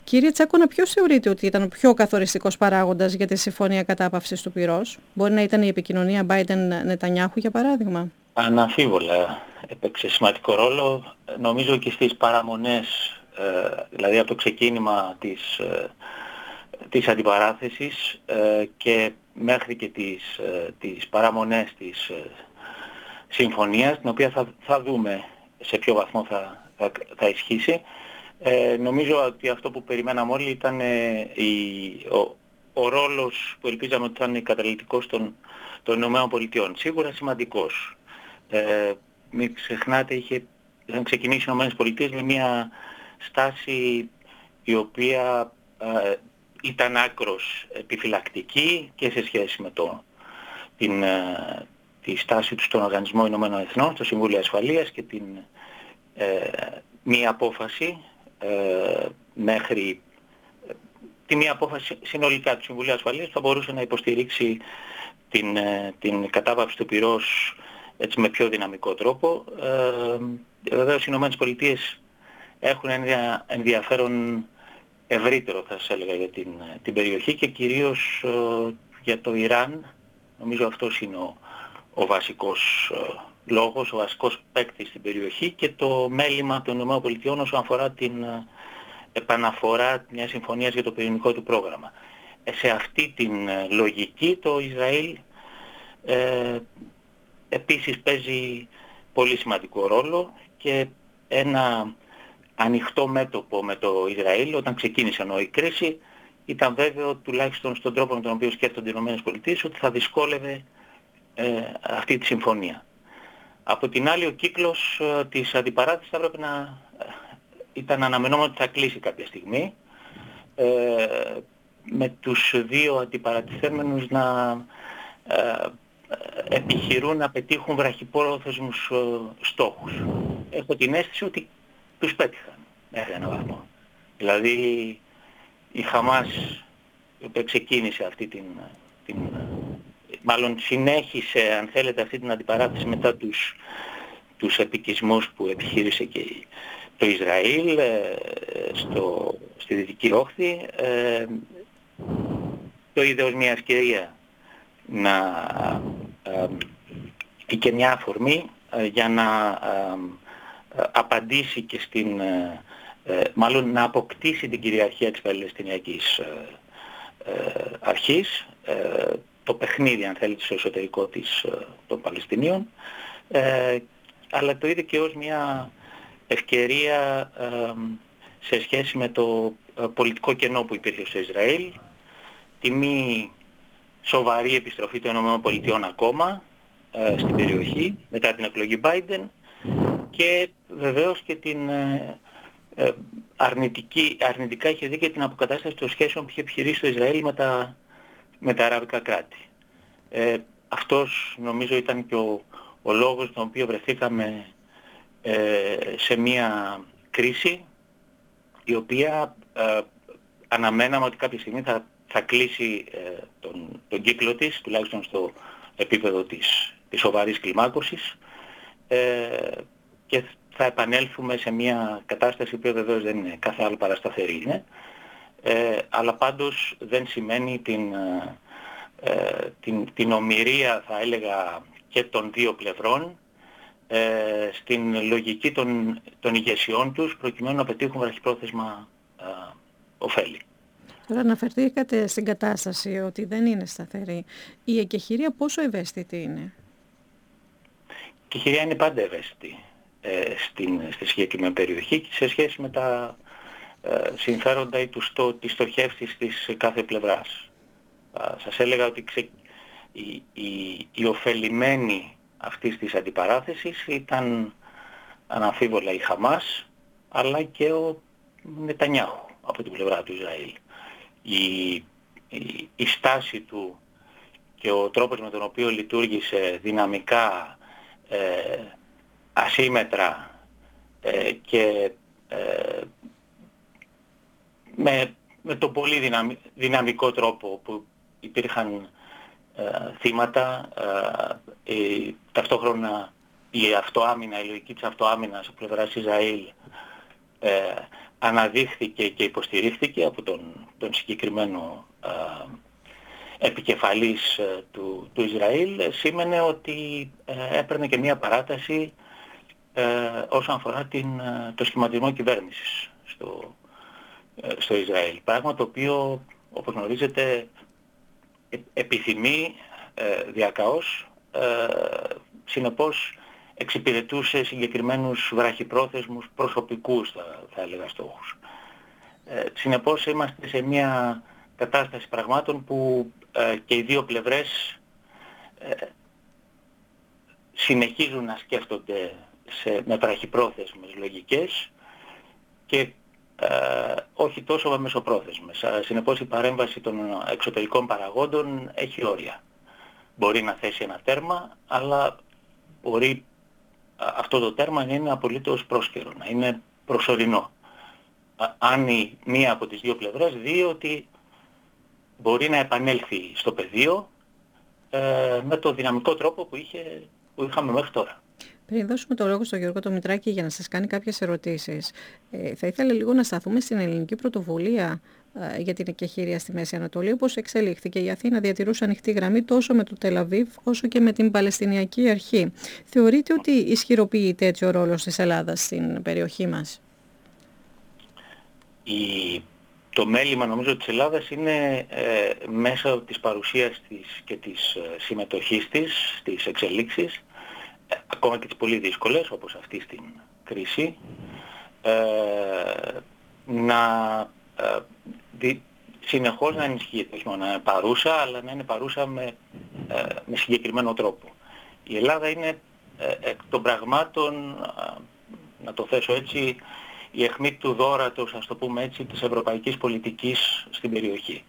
Κύριε Τσάκωνα, ποιος θεωρείτε ότι ήταν ο πιο καθοριστικός παράγοντας για τη συμφωνία κατάπαυσης του πυρός? Μπορεί να ήταν η επικοινωνία Biden-Νετανιάχου, για παράδειγμα? Αναμφίβολα έπαιξε σημαντικό ρόλο. Νομίζω και στις παραμονές, δηλαδή από το ξεκίνημα της αντιπαράθεσης και μέχρι και τις παραμονές της συμφωνίας, την οποία θα δούμε σε ποιο βαθμό θα ισχύσει. Νομίζω ότι αυτό που περιμέναμε όλοι ήταν ο ρόλος που ελπίζαμε ότι θα είναι καταλυτικός των ΗΠΑ. Σίγουρα σημαντικός. Μην ξεχνάτε, είχαν ξεκινήσει οι ΗΠΑ με μια στάση η οποία ήταν άκρος επιφυλακτική και σε σχέση με τη στάση του στον Οργανισμό Ηνωμένων Εθνών, στο Συμβούλιο Ασφαλείας και την μία απόφαση τη μία απόφαση συνολικά του Συμβουλίου Ασφαλείας που θα μπορούσε να υποστηρίξει την κατάπαυση του πυρός έτσι με πιο δυναμικό τρόπο. Βεβαίως οι Ηνωμένες Πολιτείες έχουν ένα ενδιαφέρον ευρύτερο, θα σας έλεγα, για την περιοχή και κυρίως για το Ιράν. Νομίζω αυτός είναι ο βασικός λόγος, ο βασικός παίκτης στην περιοχή και το μέλημα των ΗΠΑ όσον αφορά την επαναφορά μιας συμφωνίας για το πυρηνικό του πρόγραμμα. Σε αυτή την λογική το Ισραήλ επίσης παίζει πολύ σημαντικό ρόλο και ένα ανοιχτό μέτωπο με το Ισραήλ όταν ξεκίνησε η κρίση ήταν βέβαιο, τουλάχιστον στον τρόπο με τον οποίο σκέφτονται οι ΗΠΑ, ότι θα δυσκόλευε αυτή τη συμφωνία. Από την άλλη ο κύκλος της αντιπαράθεσης θα έπρεπε να ήταν αναμενόμενο ότι θα κλείσει κάποια στιγμή με τους δύο αντιπαρατηθέμενους να επιχειρούν να πετύχουν βραχυπρόθεσμους στόχους. Έχω την αίσθηση ότι τους πέτυχαν μέχρι έναν βαθμό. Δηλαδή η Χαμάς, η οποία ξεκίνησε μάλλον συνέχισε αν θέλετε αυτή την αντιπαράθεση μετά τους επικισμούς που επιχείρησε και το Ισραήλ στη Δυτική Όχθη, το είδε ως μια ευκαιρία και μια αφορμή για να απαντήσει και μάλλον να αποκτήσει την κυριαρχία της Παλαιστινιακής αρχής, το παιχνίδι αν θέλετε στο εσωτερικό των Παλαιστινίων, αλλά το είδε και ως μια ευκαιρία σε σχέση με το πολιτικό κενό που υπήρχε στο Ισραήλ, τη μη σοβαρή επιστροφή των ΗΠΑ ακόμα στην περιοχή μετά την εκλογή Biden και βεβαίως και την αρνητικά είχε δει και την αποκατάσταση των σχέσεων που είχε επιχειρήσει το Ισραήλ με τα αραβικά κράτη. Αυτός νομίζω ήταν και ο λόγος τον οποίο βρεθήκαμε σε μια κρίση η οποία αναμέναμε ότι κάποια στιγμή θα κλείσει τον κύκλο της, τουλάχιστον στο επίπεδο της σοβαρής κλιμάκωσης και θα επανέλθουμε σε μια κατάσταση που βεβαίως δεν είναι κάθε άλλο παρασταθερή είναι, αλλά πάντως δεν σημαίνει την ομηρία θα έλεγα και των δύο πλευρών στην λογική των ηγεσιών τους προκειμένου να πετύχουν βραχυπρόθεσμα ωφέλη. Τώρα αναφερθήκατε στην κατάσταση ότι δεν είναι σταθερή. Η εκεχηρία πόσο ευαίσθητη είναι? Η εκεχηρία είναι πάντα ευαίσθητη στη συγκεκριμένη περιοχή και σε σχέση με τα συμφέροντα ή τις στοχεύσεις της κάθε πλευράς. Σας έλεγα ότι οι ωφελημένοι αυτής της αντιπαράθεσης ήταν αναμφίβολα η Χαμάς αλλά και ο Νετανιάχου από την πλευρά του Ισραήλ. Η στάση του και ο τρόπος με τον οποίο λειτουργήσε δυναμικά, ασύμετρα και με τον πολύ δυναμικό τρόπο που υπήρχαν θύματα, ταυτόχρονα η λογική της αυτοάμυνας από πλευράς Ισραήλ αναδείχθηκε και υποστηρίχθηκε από τον συγκεκριμένο επικεφαλής του Ισραήλ, σήμαινε ότι έπαιρνε και μία παράταση όσον αφορά το σχηματισμό κυβέρνησης στο Ισραήλ. Πράγμα το οποίο, όπως γνωρίζετε, επιθυμεί διακαώς, συνεπώς εξυπηρετούσε συγκεκριμένους βραχυπρόθεσμους προσωπικούς, θα έλεγα, στόχους. Συνεπώς είμαστε σε μια κατάσταση πραγμάτων που και οι δύο πλευρές συνεχίζουν να σκέφτονται με βραχυπρόθεσμες λογικές και όχι τόσο με μεσοπρόθεσμες. Συνεπώς η παρέμβαση των εξωτερικών παραγόντων έχει όρια. Μπορεί να θέσει ένα τέρμα, αλλά μπορεί αυτό το τέρμα να είναι απολύτως πρόσκαιρο, να είναι προσωρινό. Αν μία από τις δύο πλευρές δει ότι μπορεί να επανέλθει στο πεδίο με το δυναμικό τρόπο που είχαμε μέχρι τώρα. Πριν δώσουμε το λόγο στον Γιώργο το Μητράκη για να σας κάνει κάποιες ερωτήσεις, θα ήθελα λίγο να σταθούμε στην ελληνική πρωτοβουλία για την εκεχηρία στη Μέση Ανατολή, όπως εξελίχθηκε. Η Αθήνα διατηρούσε ανοιχτή γραμμή τόσο με το Τελαβίβ όσο και με την Παλαιστινιακή Αρχή. Θεωρείτε ότι ισχυροποιείται έτσι ο ρόλος της Ελλάδας στην περιοχή μας? Το μέλημα νομίζω της Ελλάδας είναι μέσα της παρουσίας της και της συμμετοχής της στις εξελίξεις, ακόμα και τις πολύ δύσκολες όπως αυτή στην κρίση, συνεχώς να ενισχύεται, όχι μόνο να είναι παρούσα, αλλά να είναι παρούσα με συγκεκριμένο τρόπο. Η Ελλάδα είναι εκ των πραγμάτων, να το θέσω έτσι, η αιχμή του δώρατος, ας το πούμε έτσι, της ευρωπαϊκής πολιτικής στην περιοχή.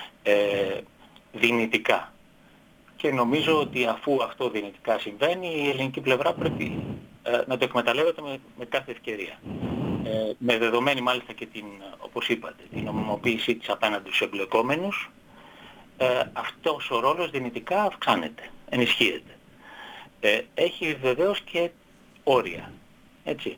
Δυνητικά. Και νομίζω ότι αφού αυτό δυνητικά συμβαίνει, η ελληνική πλευρά πρέπει να το εκμεταλλεύεται με κάθε ευκαιρία. Με δεδομένη μάλιστα και όπως είπατε, την νομιμοποίησή της απέναντι στους εμπλεκόμενους, αυτός ο ρόλος δυνητικά αυξάνεται, ενισχύεται. Έχει βεβαίως και όρια, έτσι.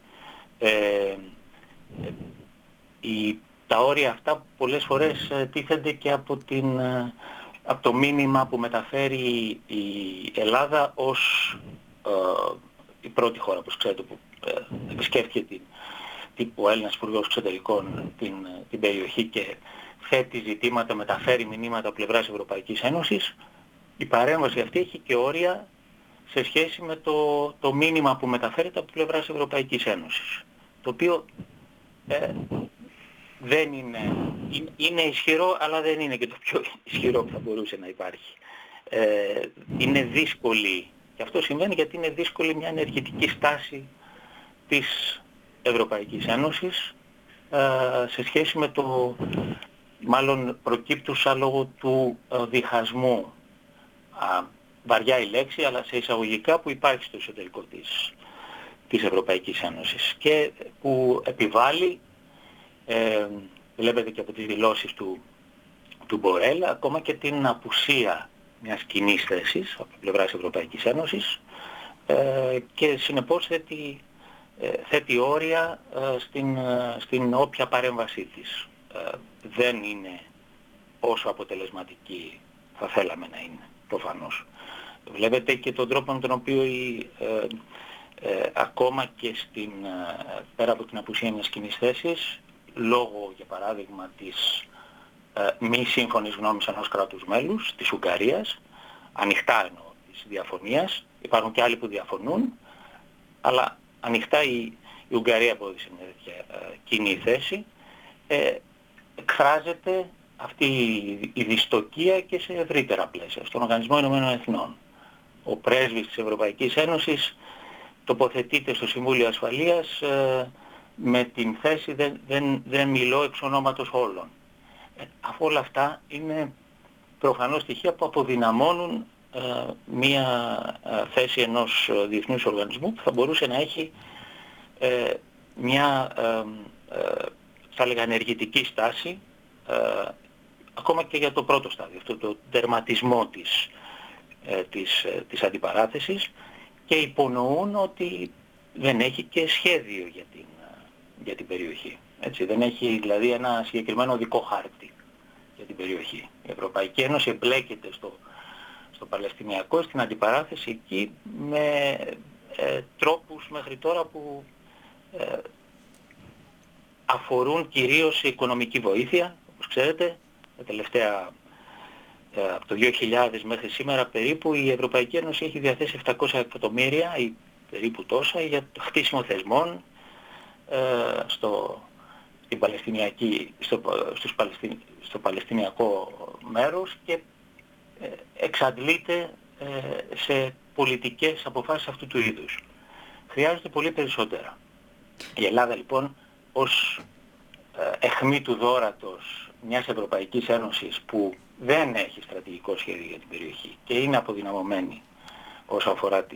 Τα όρια αυτά πολλές φορές τίθενται και από το μήνυμα που μεταφέρει η Ελλάδα ως η πρώτη χώρα, όπως ξέρετε, που επισκέφθηκε ο Έλληνας Υπουργός Εξωτερικών την περιοχή και θέτει ζητήματα, μεταφέρει μηνύματα από πλευράς Ευρωπαϊκής Ένωσης. Η παρέμβαση αυτή έχει και όρια σε σχέση με το μήνυμα που μεταφέρεται από πλευράς Ευρωπαϊκής Ένωσης, το οποίο δεν είναι ισχυρό, αλλά δεν είναι και το πιο ισχυρό που θα μπορούσε να υπάρχει. Είναι δύσκολη, και αυτό συμβαίνει γιατί είναι δύσκολη μια ενεργητική στάση της Ευρωπαϊκής Ένωσης σε σχέση με μάλλον προκύπτουσα λόγω του διχασμού, βαριά η λέξη, αλλά σε εισαγωγικά, που υπάρχει στο εσωτερικό της Ευρωπαϊκής Ένωσης και που επιβάλλει, βλέπετε και από τις δηλώσεις του Μπορέλ, ακόμα και την απουσία μιας κοινής θέσης από πλευράς Ευρωπαϊκής Ένωσης και συνεπώς θέτει όρια στην όποια παρέμβασή της. Δεν είναι όσο αποτελεσματική θα θέλαμε να είναι, προφανώς. Βλέπετε και τον τρόπο με τον οποίο ακόμα και πέρα από την απουσία μιας κοινής θέσης, λόγω για παράδειγμα της μη σύμφωνης γνώμης ενός κράτους μέλους, της Ουγγαρίας, ανοιχτά εννοώ της διαφωνίας, υπάρχουν και άλλοι που διαφωνούν, αλλά ανοιχτά η Ουγγαρία απόδειξε μια τέτοια κοινή θέση, εκφράζεται αυτή η δυστοκία και σε ευρύτερα πλαίσια, στον Οργανισμό Ηνωμένων Εθνών. Ο πρέσβης της Ευρωπαϊκής Ένωσης τοποθετείται στο Συμβούλιο Ασφαλείας με την θέση δεν μιλώ εξ ονόματος όλων. Αφού όλα αυτά είναι προφανώς στοιχεία που αποδυναμώνουν μία θέση ενός διεθνούς οργανισμού που θα μπορούσε να έχει μια θα έλεγα ενεργητική στάση ακόμα και για το πρώτο στάδιο, αυτό το τερματισμό της αντιπαράθεσης, και υπονοούν ότι δεν έχει και σχέδιο για την περιοχή. Έτσι, δεν έχει δηλαδή ένα συγκεκριμένο οδικό χάρτη για την περιοχή. Η Ευρωπαϊκή Ένωση εμπλέκεται στο Παλαιστινιακό, στην αντιπαράθεση εκεί με τρόπους μέχρι τώρα που αφορούν κυρίως οικονομική βοήθεια. Όπως ξέρετε, τα τελευταία από το 2000 μέχρι σήμερα περίπου η Ευρωπαϊκή Ένωση έχει διαθέσει 700 εκατομμύρια ή περίπου τόσα για το χτίσιμο θεσμών στο Παλαιστινιακό μέρος και εξαντλείται σε πολιτικές αποφάσεις αυτού του είδους. Χρειάζεται πολύ περισσότερα. Η Ελλάδα λοιπόν ως αιχμή του δώρατος μιας Ευρωπαϊκής Ένωσης που δεν έχει στρατηγικό σχέδιο για την περιοχή και είναι αποδυναμωμένη όσον αφορά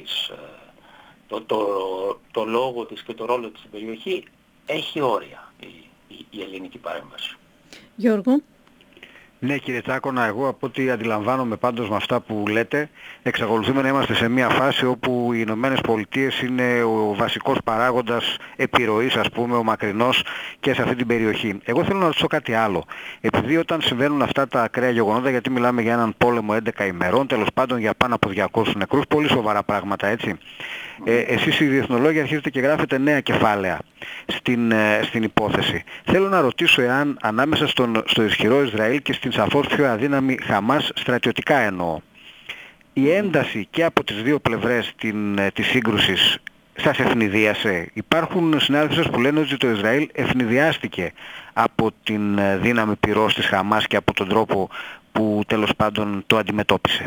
το λόγο της και το ρόλο της στην περιοχή, έχει όρια η ελληνική παρέμβαση. Γιώργο. Ναι, κύριε Τσάκωνα, εγώ από ό,τι αντιλαμβάνομαι πάντως με αυτά που λέτε, εξακολουθούμε να είμαστε σε μια φάση όπου οι Ηνωμένες Πολιτείες είναι ο βασικός παράγοντας επιρροής, ας πούμε, ο μακρινός και σε αυτή την περιοχή. Εγώ θέλω να ρωτήσω κάτι άλλο. Επειδή όταν συμβαίνουν αυτά τα ακραία γεγονότα, γιατί μιλάμε για έναν πόλεμο 11 ημερών, τέλος πάντων για πάνω από 200 νεκρούς, πολύ σοβαρά πράγματα, έτσι. Εσείς οι διεθνολόγοι αρχίζετε και γράφετε νέα κεφάλαια στην υπόθεση. Θέλω να ρωτήσω εάν ανάμεσα στο ισχυρό Ισραήλ και στην σαφώς πιο αδύναμη Χαμάς, στρατιωτικά εννοώ, η ένταση και από τις δύο πλευρές της σύγκρουσης σας ευνηδίασε? Υπάρχουν συνάδελφοι σας που λένε ότι το Ισραήλ ευνηδιάστηκε από την δύναμη πυρός της Χαμάς και από τον τρόπο που τέλος πάντων το αντιμετώπισε.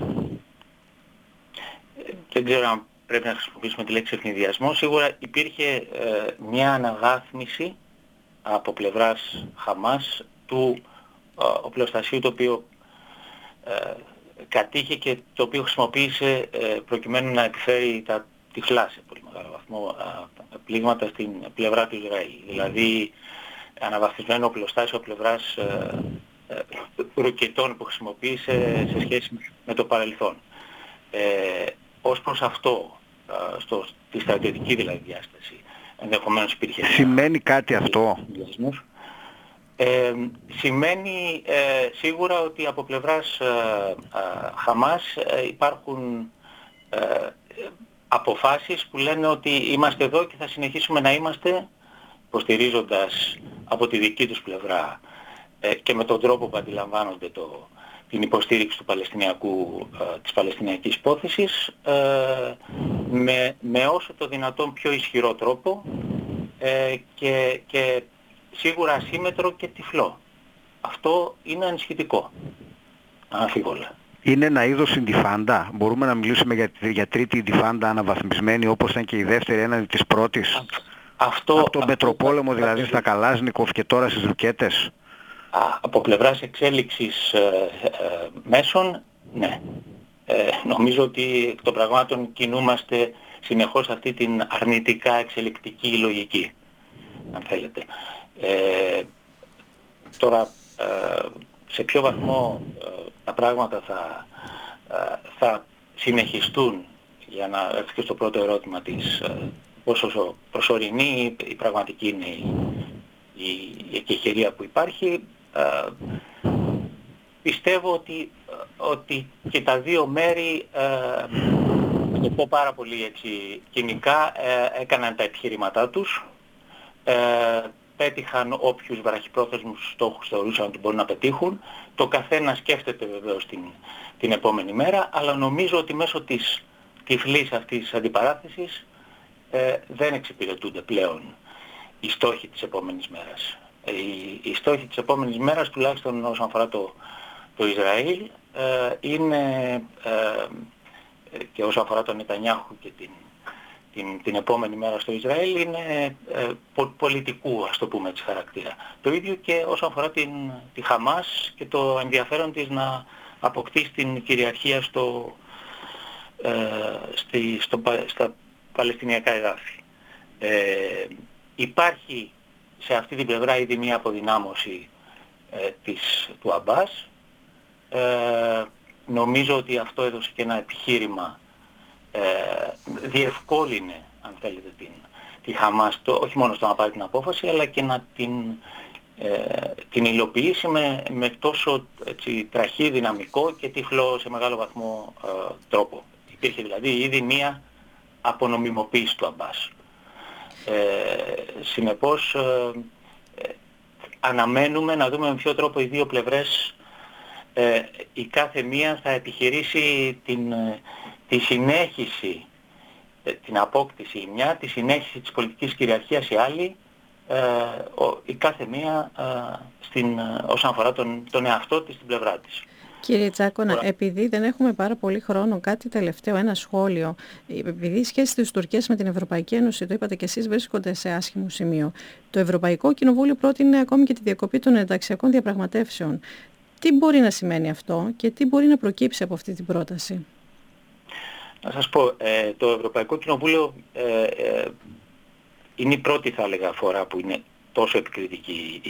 Δεν ξέρω αν πρέπει να χρησιμοποιήσουμε τη λέξη ευνηδιασμό. Σίγουρα υπήρχε μια αναβάθμιση από πλευράς Χαμάς του οπλοστασίου το οποίο κατήχε και το οποίο χρησιμοποίησε προκειμένου να επιφέρει τυφλά σε πολύ μεγάλο βαθμό πλήγματα στην πλευρά του Ισραήλ. Δηλαδή αναβαθμισμένο οπλοστάσιο από πλευράς ρουκετών που χρησιμοποίησε σε σχέση με το παρελθόν. Ως προς αυτό, στη στρατιωτική δηλαδή διάσταση, ενδεχομένως υπήρχε... Σημαίνει κάτι αυτό? Σημαίνει σίγουρα ότι από πλευράς Χαμάς υπάρχουν αποφάσεις που λένε ότι είμαστε εδώ και θα συνεχίσουμε να είμαστε, υποστηρίζοντας από τη δική τους πλευρά και με τον τρόπο που αντιλαμβάνονται την υποστήριξη της Παλαιστινιακής υπόθεσης με όσο το δυνατόν πιο ισχυρό τρόπο και σίγουρα ασύμετρο και τυφλό. Αυτό είναι ανησυχητικό, αναφίβολα. Είναι ένα είδος ιντιφάντα? Μπορούμε να μιλήσουμε για τρίτη ιντιφάντα αναβαθμισμένη όπως ήταν και η δεύτερη έναντι της πρώτης? Από τον Πετροπόλεμο δηλαδή στα Καλάζνικοφ και τώρα στις ρουκέτες? Από πλευράς εξέλιξης μέσων, ναι. Νομίζω ότι εκ των πραγμάτων κινούμαστε συνεχώς αυτή την αρνητικά εξελικτική λογική, αν θέλετε. Τώρα, σε ποιο βαθμό τα πράγματα θα συνεχιστούν, για να έρθει και στο πρώτο ερώτημα της πόσο προσωρινή η πραγματική είναι η εκεχηρία που υπάρχει, πιστεύω ότι και τα δύο μέρη, να το πω πάρα πολύ έτσι κοινικά, έκαναν τα επιχειρήματά τους, πέτυχαν όποιους βραχυπρόθεσμους στόχους θεωρούσαν ότι μπορούν να πετύχουν. Το καθένα σκέφτεται βεβαίως την επόμενη μέρα, αλλά νομίζω ότι μέσω της τυφλής αυτής της αντιπαράθεσης δεν εξυπηρετούνται πλέον οι στόχοι της επόμενης μέρας. Οι στόχοι της επόμενης μέρας, τουλάχιστον όσον αφορά το Ισραήλ, είναι και όσον αφορά τον Νετανιάχου και την επόμενη μέρα στο Ισραήλ, είναι πολιτικού, ας το πούμε έτσι, χαρακτήρα. Το ίδιο και όσον αφορά τη Χαμάς και το ενδιαφέρον της να αποκτήσει την κυριαρχία στα Παλαιστινιακά εδάφη. Υπάρχει σε αυτή την πλευρά ήδη μια αποδυνάμωση του Αμπάς. Νομίζω ότι αυτό έδωσε και ένα επιχείρημα, διευκόλυνε, αν θέλετε, τη Χαμάς, όχι μόνο στο να πάρει την απόφαση, αλλά και να την υλοποιήσει με τόσο έτσι, τραχή, δυναμικό και τυφλό σε μεγάλο βαθμό τρόπο. Υπήρχε δηλαδή ήδη μία απονομιμοποίηση του Αμπάς. Συνεπώς αναμένουμε να δούμε με ποιο τρόπο οι δύο πλευρές η κάθε μία θα επιχειρήσει τη συνέχιση, την απόκτηση η μια, τη συνέχιση της πολιτικής κυριαρχίας η άλλη, η κάθε μία όσον αφορά τον εαυτό της, την πλευρά της. Κύριε Τσάκωνα, επειδή δεν έχουμε πάρα πολύ χρόνο, κάτι τελευταίο, ένα σχόλιο. Επειδή οι σχέσεις της Τουρκίας με την Ευρωπαϊκή Ένωση, το είπατε και εσείς, βρίσκονται σε άσχημο σημείο. Το Ευρωπαϊκό Κοινοβούλιο πρότεινε ακόμη και τη διακοπή των ενταξιακών διαπραγματεύσεων. Τι μπορεί να σημαίνει αυτό και τι μπορεί να προκύψει από αυτή την πρόταση? Να σας πω, το Ευρωπαϊκό Κοινοβούλιο είναι η πρώτη, θα έλεγα, φορά που είναι τόσο επικριτική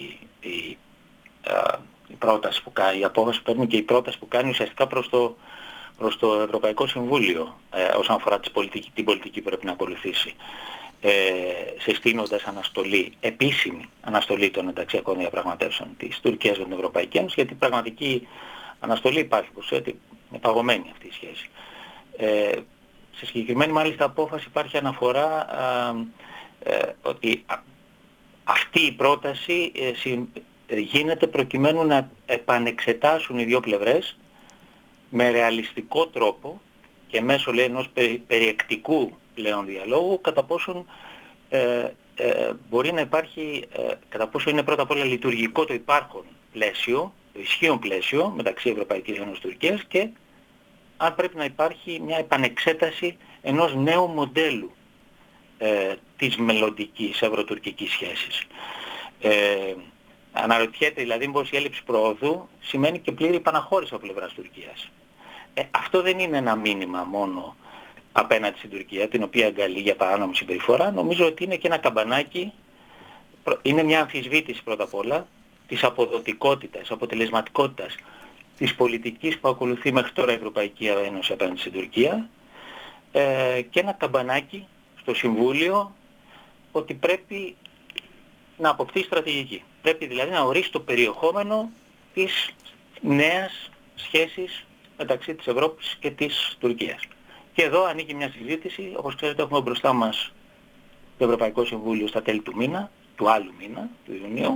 η πρόταση που κάνει, η απόφαση που παίρνει και η πρόταση που κάνει ουσιαστικά προς το Ευρωπαϊκό Συμβούλιο όσον αφορά την πολιτική που πρέπει να ακολουθήσει, συστήνοντας επίσημη αναστολή των ενταξιακών διαπραγματεύσεων της Τουρκίας με την Ευρωπαϊκή Ένωση, γιατί πραγματική αναστολή υπάρχει, είναι παγωμένη αυτή η σχέση. Σε συγκεκριμένη μάλιστα απόφαση υπάρχει αναφορά ότι αυτή η πρόταση γίνεται προκειμένου να επανεξετάσουν οι δύο πλευρές με ρεαλιστικό τρόπο και μέσω, λέει, ενός περιεκτικού πλέον διαλόγου κατά πόσον μπορεί να υπάρχει, κατά πόσο είναι πρώτα απ' όλα λειτουργικό το υπάρχον πλαίσιο, το ισχύον πλαίσιο μεταξύ Ευρωπαϊκής Ένωσης και Τουρκίας, και αν πρέπει να υπάρχει μια επανεξέταση ενός νέου μοντέλου της μελλοντικής ευρωτουρκικής σχέσης. Αναρωτιέται δηλαδή μήπως η έλλειψη προόδου σημαίνει και πλήρη επαναχώρηση από πλευράς Τουρκίας. Αυτό δεν είναι ένα μήνυμα μόνο απέναντι στην Τουρκία, την οποία αγκαλεί για παράνομη συμπεριφορά. Νομίζω ότι είναι και ένα καμπανάκι, είναι μια αμφισβήτηση πρώτα απ' όλα της αποδοτικότητας, αποτελεσματικότητας της πολιτικής που ακολουθεί μέχρι τώρα η Ευρωπαϊκή Ένωση απέναντι στην Τουρκία, και ένα καμπανάκι στο Συμβούλιο ότι πρέπει να αποκτήσει στρατηγική. Πρέπει δηλαδή να ορίσει το περιεχόμενο της νέας σχέσης μεταξύ της Ευρώπης και της Τουρκίας. Και εδώ ανοίγει μια συζήτηση, όπως ξέρετε έχουμε μπροστά μας το Ευρωπαϊκό Συμβούλιο στα τέλη του άλλου μήνα, του Ιουνίου,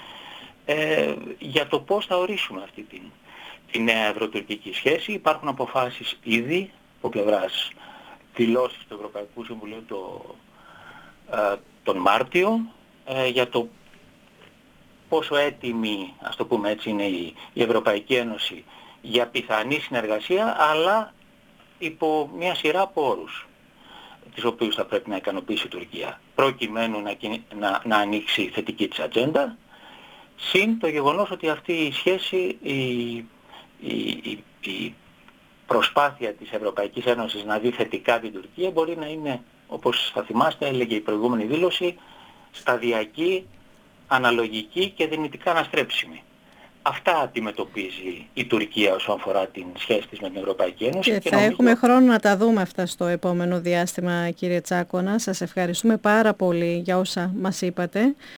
για το πώς θα ορίσουμε αυτή τη νέα ευρωτουρκική σχέση. Υπάρχουν αποφάσεις ήδη από πλευράς δηλώσεις του Ευρωπαϊκού Συμβουλίου τον Μάρτιο για το πόσο έτοιμη, ας το πούμε έτσι, είναι η Ευρωπαϊκή Ένωση για πιθανή συνεργασία, αλλά υπό μια σειρά από όρους, τις οποίους θα πρέπει να ικανοποιήσει η Τουρκία, προκειμένου να ανοίξει θετική της ατζέντα, συν το γεγονός ότι αυτή η σχέση, η προσπάθεια της Ευρωπαϊκής Ένωσης να δει θετικά την Τουρκία μπορεί να είναι, όπως θα θυμάστε, έλεγε η προηγούμενη δήλωση, σταδιακή, αναλογική και δυνητικά αναστρέψιμη. Αυτά αντιμετωπίζει η Τουρκία όσον αφορά την σχέση της με την Ευρωπαϊκή Ένωση. Και θα έχουμε χρόνο να τα δούμε αυτά στο επόμενο διάστημα, κύριε Τσάκωνα. Σας ευχαριστούμε πάρα πολύ για όσα μας είπατε.